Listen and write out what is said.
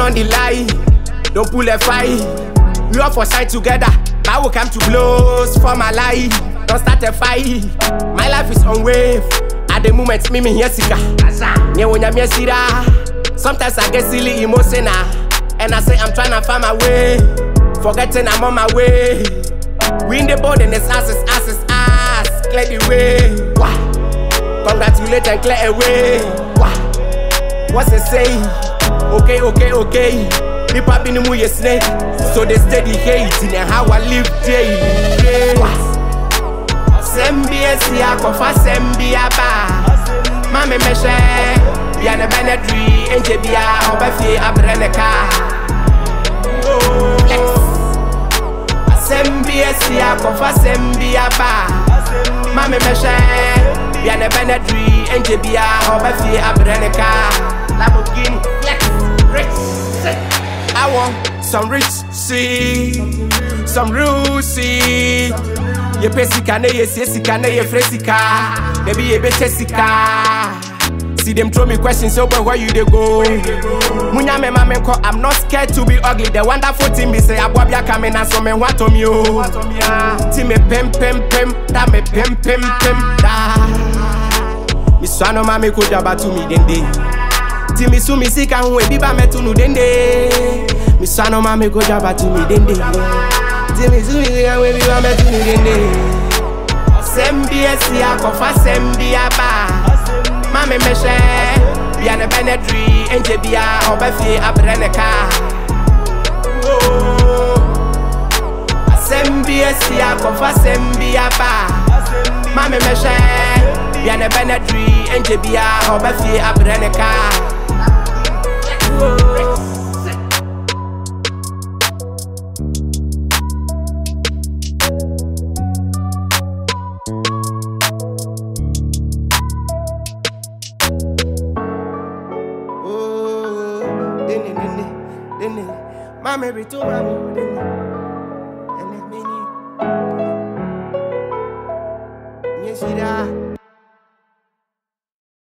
on the line. Don't pull a fight. We all for shine together. I will come to blows for my life. Don't start a fight. My life is on wave. At the moment, me here sika. Sometimes I get silly emotional, and I say I'm trying to find my way. Forgetting I'm on my way. We in the board and it's ass, clear the way. Wah. Congratulate and clear away. Wah. What's it saying? Okay. People been in my snake, so they steady hating and how I live day. Sembia siya kofa sembia ba. Mame meshe, biane benedri, enjebia obafie abreneka. Sembia siya kofa sembia ba. Mame meshe, biane benedri, enjebia obafie abreneka. Lamborghini, rich. I want some rich, see, some real, see. Ye pesika ne ye sesika ne ye fresika. Maybe ye be tesika. See them throw me questions, so but where you they go? Munya me mama ko, I'm not scared to be ugly. The wonderful thing me say abwabia coming and so me want to me oh. Ti me pem, da me pem da. Mi swano mama ko jaba to me dende. Ti mi su mi sika hu e biba me to nu dende. Mi swano mama ko jaba to me dende. Ti mi su mi sika hu e biba me to nu dende. Sembia siya kofa sembia ba. Mame meshe, biane benedri, enjebia obafie abreneka. Sembia siya kofa sembia ba. Mame meshe, biane benedri, enjebia obafie abreneka. Mama be to mama, and let me. Yes,